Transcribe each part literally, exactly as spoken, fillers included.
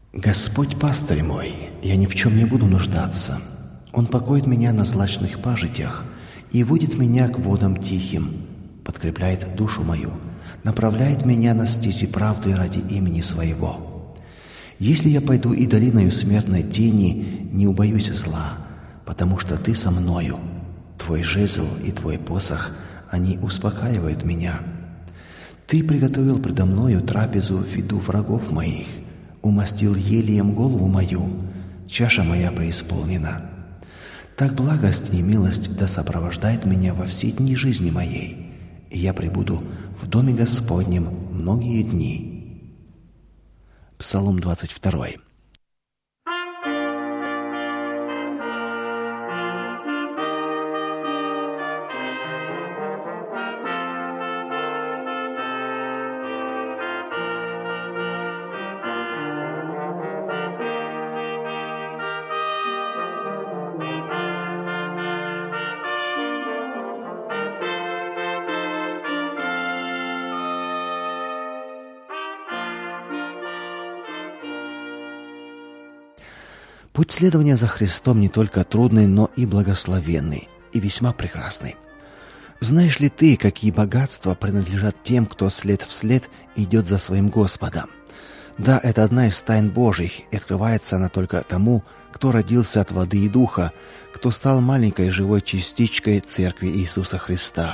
Господь пастырь мой, я ни в чем не буду нуждаться. Он покоит меня на злачных пажитях и водит меня к водам тихим, подкрепляет душу мою, направляет меня на стези правды ради имени Своего. Если я пойду и долиною смертной тени, не убоюсь зла, потому что Ты со мною. Твой жезл и Твой посох, они успокаивают меня. Ты приготовил предо мною трапезу в виду врагов моих, умастил елеем голову мою, чаша моя преисполнена. Так благость и милость да сопровождает меня во все дни жизни моей, и я пребуду в доме Господнем многие дни. Псалом двадцать два. Путь следования за Христом не только трудный, но и благословенный, и весьма прекрасный. Знаешь ли ты, какие богатства принадлежат тем, кто след в след идет за своим Господом? Да, это одна из тайн Божьих, и открывается она только тому, кто родился от воды и духа, кто стал маленькой живой частичкой Церкви Иисуса Христа.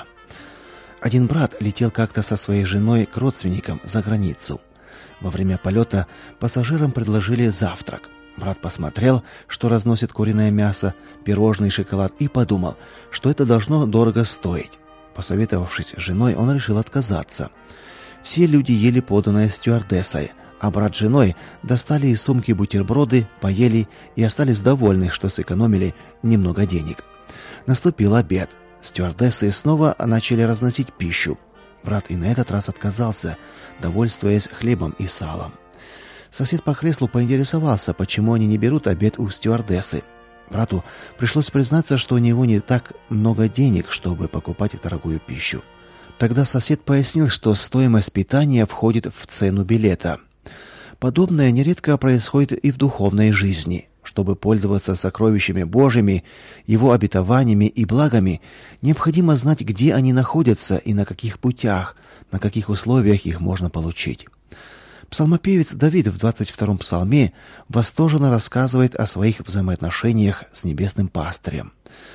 Один брат летел как-то со своей женой к родственникам за границу. Во время полета пассажирам предложили завтрак. Брат посмотрел, что разносит куриное мясо, пирожный, шоколад, и подумал, что это должно дорого стоить. Посоветовавшись с женой, он решил отказаться. Все люди ели поданное стюардессой, а брат с женой достали из сумки бутерброды, поели и остались довольны, что сэкономили немного денег. Наступил обед. Стюардессы снова начали разносить пищу. Брат и на этот раз отказался, довольствуясь хлебом и салом. Сосед по креслу поинтересовался, почему они не берут обед у стюардессы. Брату пришлось признаться, что у него не так много денег, чтобы покупать дорогую пищу. Тогда сосед пояснил, что стоимость питания входит в цену билета. Подобное нередко происходит и в духовной жизни. Чтобы пользоваться сокровищами Божьими, Его обетованиями и благами, необходимо знать, где они находятся и на каких путях, на каких условиях их можно получить. Псалмопевец Давид в двадцать втором псалме восторженно рассказывает о своих взаимоотношениях с небесным пастырем.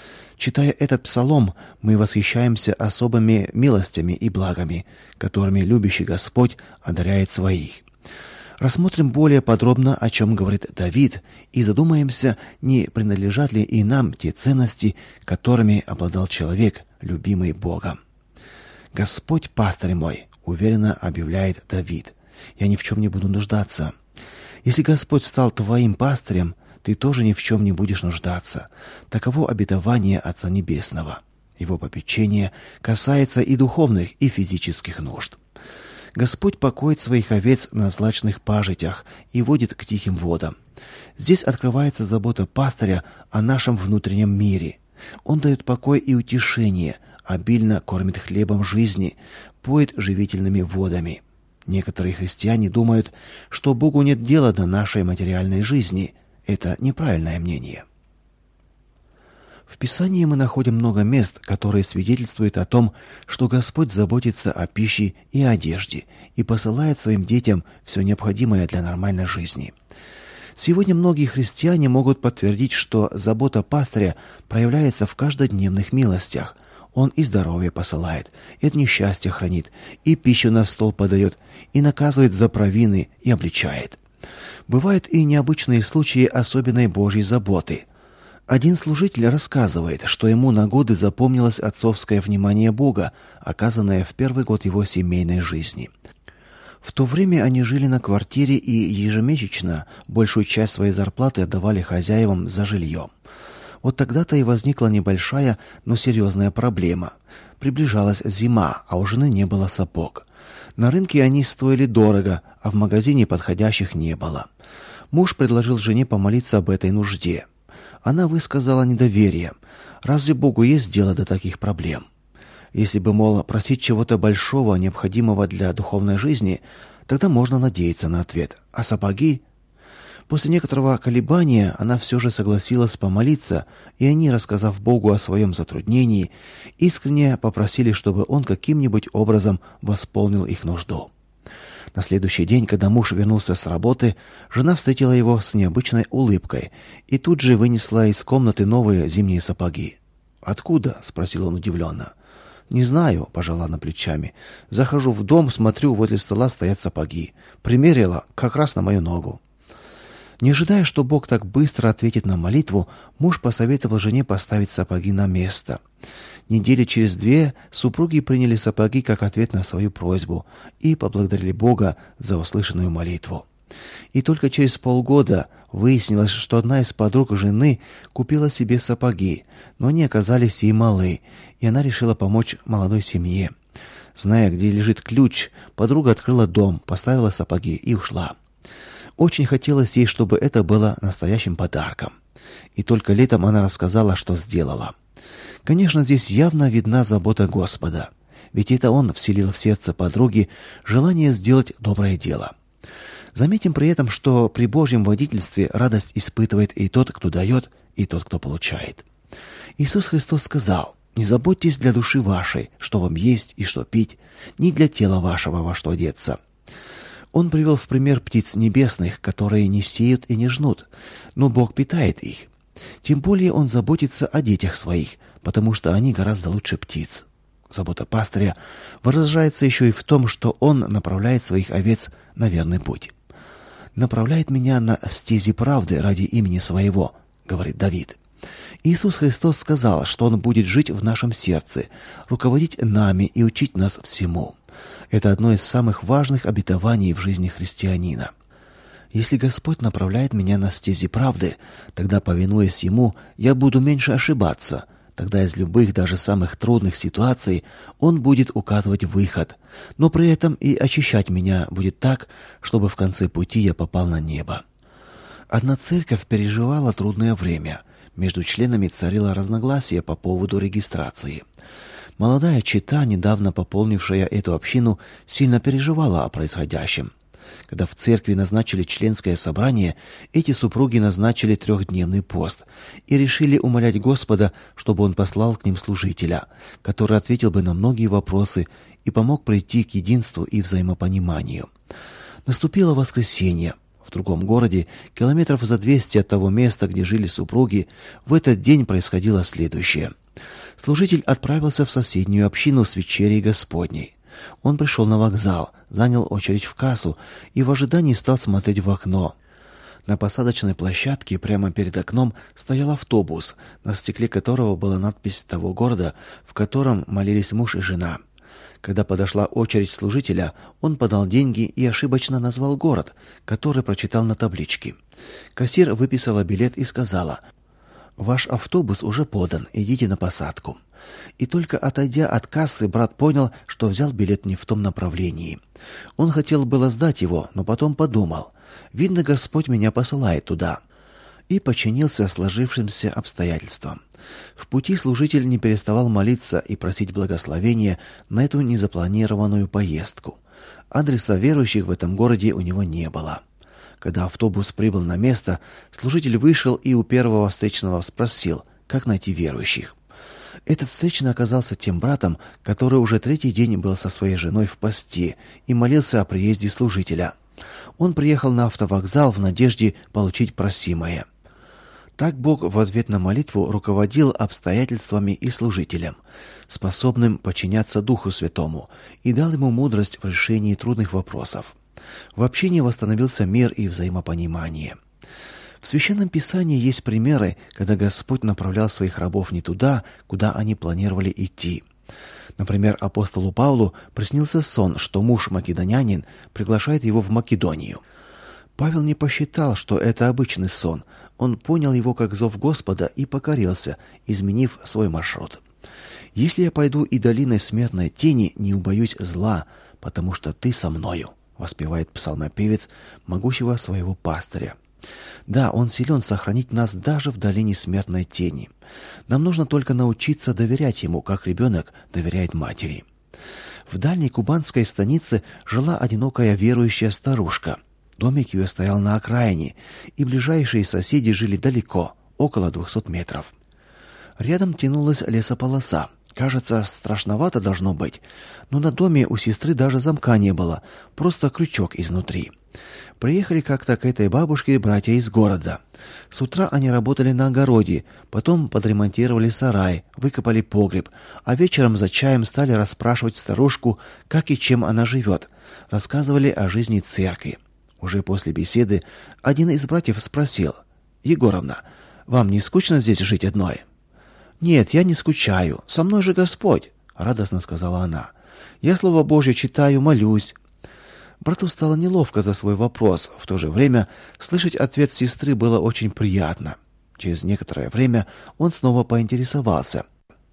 Читая этот псалом, мы восхищаемся особыми милостями и благами, которыми любящий Господь одаряет своих. Рассмотрим более подробно, о чем говорит Давид, и задумаемся, не принадлежат ли и нам те ценности, которыми обладал человек, любимый Богом. «Господь пастырь мой», — уверенно объявляет Давид, — «я ни в чем не буду нуждаться». Если Господь стал твоим пастырем, ты тоже ни в чем не будешь нуждаться. Таково обетование Отца Небесного. Его попечение касается и духовных, и физических нужд. Господь покоит своих овец на злачных пажитях и водит к тихим водам. Здесь открывается забота пастыря о нашем внутреннем мире. Он дает покой и утешение, обильно кормит хлебом жизни, поет живительными водами. Некоторые христиане думают, что Богу нет дела до нашей материальной жизни. Это неправильное мнение. В Писании мы находим много мест, которые свидетельствуют о том, что Господь заботится о пище и одежде и посылает своим детям все необходимое для нормальной жизни. Сегодня многие христиане могут подтвердить, что забота пастыря проявляется в каждодневных милостях. Он и здоровье посылает, и от несчастья хранит, и пищу на стол подает, и наказывает за провины, и обличает. Бывают и необычные случаи особенной Божьей заботы. Один служитель рассказывает, что ему на годы запомнилось отцовское внимание Бога, оказанное в первый год его семейной жизни. В то время они жили на квартире и ежемесячно большую часть своей зарплаты отдавали хозяевам за жилье. Вот тогда-то и возникла небольшая, но серьезная проблема. Приближалась зима, а у жены не было сапог. На рынке они стоили дорого, а в магазине подходящих не было. Муж предложил жене помолиться об этой нужде. Она высказала недоверие. Разве Богу есть дело до таких проблем? Если бы, мол, просить чего-то большого, необходимого для духовной жизни, тогда можно надеяться на ответ. А сапоги? После некоторого колебания она все же согласилась помолиться, и они, рассказав Богу о своем затруднении, искренне попросили, чтобы он каким-нибудь образом восполнил их нужду. На следующий день, когда муж вернулся с работы, жена встретила его с необычной улыбкой и тут же вынесла из комнаты новые зимние сапоги. «Откуда?» — спросил он удивленно. «Не знаю», — пожала она плечами. «Захожу в дом, смотрю, возле стола стоят сапоги. Примерила как раз на мою ногу». Не ожидая, что Бог так быстро ответит на молитву, муж посоветовал жене поставить сапоги на место. Недели через две супруги приняли сапоги как ответ на свою просьбу и поблагодарили Бога за услышанную молитву. И только через полгода выяснилось, что одна из подруг жены купила себе сапоги, но они оказались ей малы, и она решила помочь молодой семье. Зная, где лежит ключ, подруга открыла дом, поставила сапоги и ушла. Очень хотелось ей, чтобы это было настоящим подарком. И только летом она рассказала, что сделала. Конечно, здесь явно видна забота Господа, ведь это Он вселил в сердце подруги желание сделать доброе дело. Заметим при этом, что при Божьем водительстве радость испытывает и тот, кто дает, и тот, кто получает. Иисус Христос сказал: «Не заботьтесь для души вашей, что вам есть и что пить, ни для тела вашего, во что одеться». Он привел в пример птиц небесных, которые не сеют и не жнут, но Бог питает их. Тем более Он заботится о детях своих, потому что они гораздо лучше птиц. Забота пастыря выражается еще и в том, что он направляет своих овец на верный путь. «Направляет меня на стези правды ради имени своего», — говорит Давид. Иисус Христос сказал, что Он будет жить в нашем сердце, руководить нами и учить нас всему. Это одно из самых важных обетований в жизни христианина. Если Господь направляет меня на стези правды, тогда, повинуясь Ему, я буду меньше ошибаться. Тогда из любых, даже самых трудных ситуаций Он будет указывать выход, но при этом и очищать меня будет так, чтобы в конце пути я попал на небо. Одна церковь переживала трудное время. Между членами царило разногласие по поводу регистрации. Молодая чета, недавно пополнившая эту общину, сильно переживала о происходящем. Когда в церкви назначили членское собрание, эти супруги назначили трехдневный пост и решили умолять Господа, чтобы Он послал к ним служителя, который ответил бы на многие вопросы и помог прийти к единству и взаимопониманию. Наступило воскресенье. В другом городе, километров за двести от того места, где жили супруги, в этот день происходило следующее. Служитель отправился в соседнюю общину с вечерей Господней. Он пришел на вокзал, занял очередь в кассу и в ожидании стал смотреть в окно. На посадочной площадке прямо перед окном стоял автобус, на стекле которого была надпись того города, в котором молились муж и жена. Когда подошла очередь служителя, он подал деньги и ошибочно назвал город, который прочитал на табличке. Кассир выписала билет и сказала: «Ваш автобус уже подан, идите на посадку». И только отойдя от кассы, брат понял, что взял билет не в том направлении. Он хотел было сдать его, но потом подумал: «Видно, Господь меня посылает туда». И подчинился сложившимся обстоятельствам. В пути служитель не переставал молиться и просить благословения на эту незапланированную поездку. Адреса верующих в этом городе у него не было. Когда автобус прибыл на место, служитель вышел и у первого встречного спросил, как найти верующих. Этот встречный оказался тем братом, который уже третий день был со своей женой в посте и молился о приезде служителя. Он приехал на автовокзал в надежде получить просимое. Так Бог в ответ на молитву руководил обстоятельствами и служителем, способным подчиняться Духу Святому, и дал ему мудрость в решении трудных вопросов. В общении восстановился мир и взаимопонимание. В Священном Писании есть примеры, когда Господь направлял своих рабов не туда, куда они планировали идти. Например, апостолу Павлу приснился сон, что муж-македонянин приглашает его в Македонию. Павел не посчитал, что это обычный сон. Он понял его как зов Господа и покорился, изменив свой маршрут. «Если я пойду и долиной смертной тени, не убоюсь зла, потому что ты со мною», воспевает псалмопевец могущего своего пастыря. Да, он силен сохранить нас даже в долине смертной тени. Нам нужно только научиться доверять ему, как ребенок доверяет матери. В дальней кубанской станице жила одинокая верующая старушка. Домик ее стоял на окраине, и ближайшие соседи жили далеко, около двухсот метров. Рядом тянулась лесополоса. Кажется, страшновато должно быть, но на доме у сестры даже замка не было, просто крючок изнутри. Приехали как-то к этой бабушке братья из города. С утра они работали на огороде, потом подремонтировали сарай, выкопали погреб, а вечером за чаем стали расспрашивать старушку, как и чем она живет. Рассказывали о жизни церкви. Уже после беседы один из братьев спросил: «Егоровна, вам не скучно здесь жить одной?» «Нет, я не скучаю. Со мной же Господь», — радостно сказала она. «Я Слово Божье читаю, молюсь». Брату стало неловко за свой вопрос. В то же время слышать ответ сестры было очень приятно. Через некоторое время он снова поинтересовался: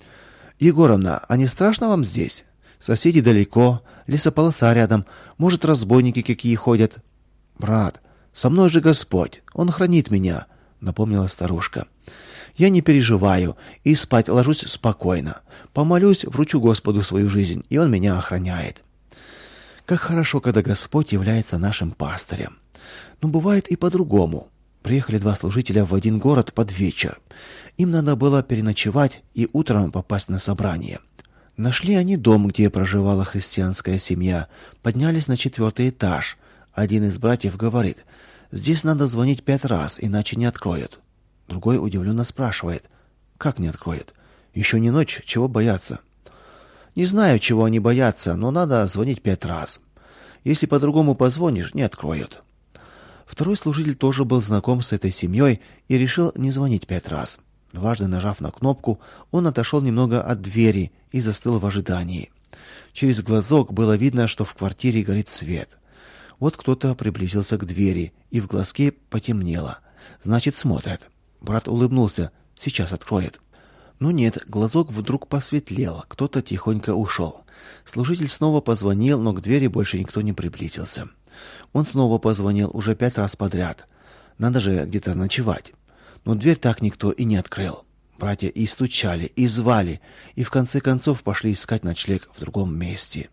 «Егоровна, а не страшно вам здесь? Соседи далеко, лесополоса рядом, может, разбойники какие ходят?» «Брат, со мной же Господь, Он хранит меня», — напомнила старушка. «Я не переживаю и спать ложусь спокойно. Помолюсь, вручу Господу свою жизнь, и Он меня охраняет». Как хорошо, когда Господь является нашим пастырем. Но бывает и по-другому. Приехали два служителя в один город под вечер. Им надо было переночевать и утром попасть на собрание. Нашли они дом, где проживала христианская семья, поднялись на четвертый этаж. Один из братьев говорит: «Здесь надо звонить пять раз, иначе не откроют». Другой удивленно спрашивает: «Как не откроют? Еще не ночь, чего бояться?» «Не знаю, чего они боятся, но надо звонить пять раз. Если по-другому позвонишь, не откроют». Второй служитель тоже был знаком с этой семьей и решил не звонить пять раз. Дважды нажав на кнопку, он отошел немного от двери и застыл в ожидании. Через глазок было видно, что в квартире горит свет. Вот кто-то приблизился к двери, и в глазке потемнело. Значит, смотрят. Брат улыбнулся. Сейчас откроет. Но нет, глазок вдруг посветлел. Кто-то тихонько ушел. Служитель снова позвонил, но к двери больше никто не приблизился. Он снова позвонил уже пять раз подряд. Надо же где-то ночевать. Но дверь так никто и не открыл. Братья и стучали, и звали, и в конце концов пошли искать ночлег в другом месте.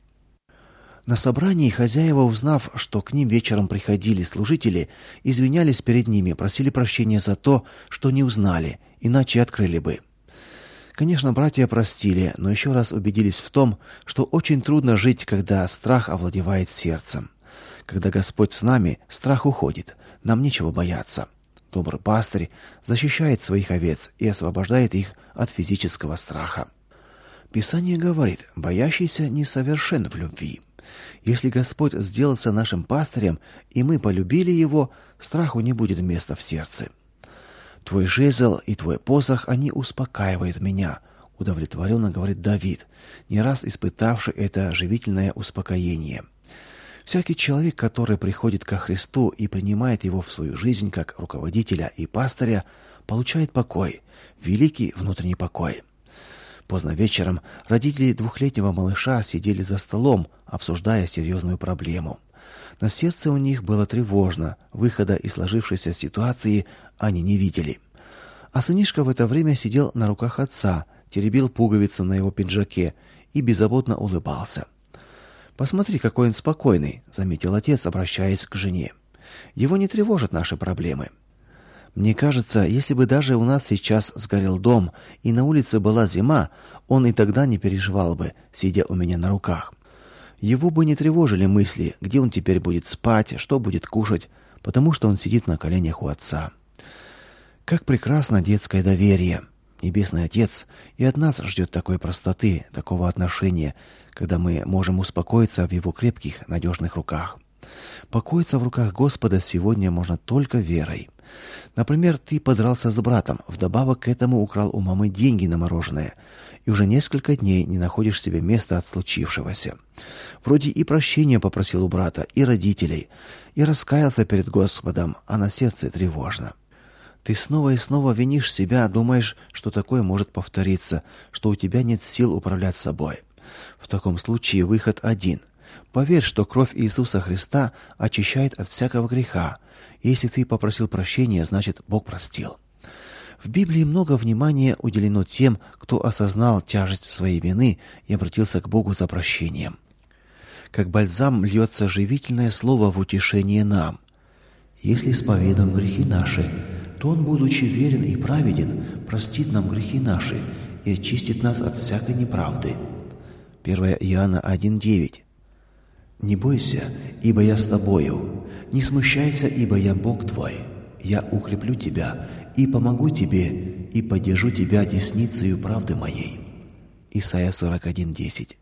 На собрании хозяева, узнав, что к ним вечером приходили служители, извинялись перед ними, просили прощения за то, что не узнали, иначе открыли бы. Конечно, братья простили, но еще раз убедились в том, что очень трудно жить, когда страх овладевает сердцем. Когда Господь с нами, страх уходит, нам нечего бояться. Добрый пастырь защищает своих овец и освобождает их от физического страха. Писание говорит: «Боящийся несовершен в любви». Если Господь сделался нашим пастырем, и мы полюбили Его, страху не будет места в сердце. «Твой жезл и твой посох, они успокаивают меня», — удовлетворенно говорит Давид, не раз испытавший это живительное успокоение. Всякий человек, который приходит ко Христу и принимает Его в свою жизнь как руководителя и пастыря, получает покой, великий внутренний покой. Поздно вечером родители двухлетнего малыша сидели за столом, обсуждая серьезную проблему. На сердце у них было тревожно, выхода из сложившейся ситуации они не видели. А сынишка в это время сидел на руках отца, теребил пуговицу на его пиджаке и беззаботно улыбался. «Посмотри, какой он спокойный», — заметил отец, обращаясь к жене. «Его не тревожат наши проблемы». Мне кажется, если бы даже у нас сейчас сгорел дом и на улице была зима, он и тогда не переживал бы, сидя у меня на руках. Его бы не тревожили мысли, где он теперь будет спать, что будет кушать, потому что он сидит на коленях у отца. Как прекрасно детское доверие. Небесный Отец и от нас ждет такой простоты, такого отношения, когда мы можем успокоиться в Его крепких, надежных руках. Покоиться в руках Господа сегодня можно только верой. Например, ты подрался с братом, вдобавок к этому украл у мамы деньги на мороженое, и уже несколько дней не находишь себе места от случившегося. Вроде и прощения попросил у брата, и родителей, и раскаялся перед Господом, а на сердце тревожно. Ты снова и снова винишь себя, думаешь, что такое может повториться, что у тебя нет сил управлять собой. В таком случае выход один. Поверь, что кровь Иисуса Христа очищает от всякого греха. Если ты попросил прощения, значит, Бог простил. В Библии много внимания уделено тем, кто осознал тяжесть своей вины и обратился к Богу за прощением. Как бальзам льется живительное слово в утешение нам. Если исповедуем грехи наши, то Он, будучи верен и праведен, простит нам грехи наши и очистит нас от всякой неправды. первое Иоанна один девять. «Не бойся, ибо я с тобою, не смущайся, ибо я Бог твой. Я укреплю тебя и помогу тебе, и поддержу тебя десницею правды моей». Исайя сорок один десять.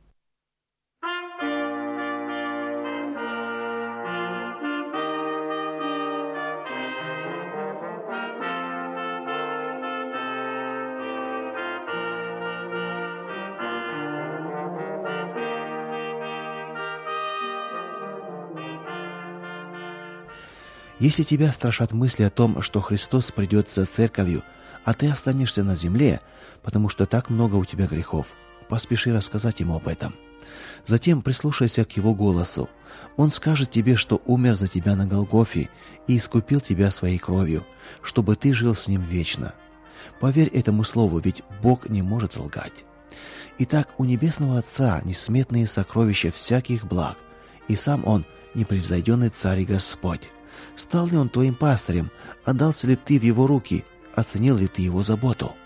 Если тебя страшат мысли о том, что Христос придет за церковью, а ты останешься на земле, потому что так много у тебя грехов, поспеши рассказать Ему об этом. Затем прислушайся к Его голосу. Он скажет тебе, что умер за тебя на Голгофе и искупил тебя своей кровью, чтобы ты жил с Ним вечно. Поверь этому слову, ведь Бог не может лгать. Итак, у Небесного Отца несметные сокровища всяких благ, и сам Он непревзойденный Царь и Господь. Стал ли Он твоим пастырем? Отдался ли ты в Его руки? Оценил ли ты Его заботу?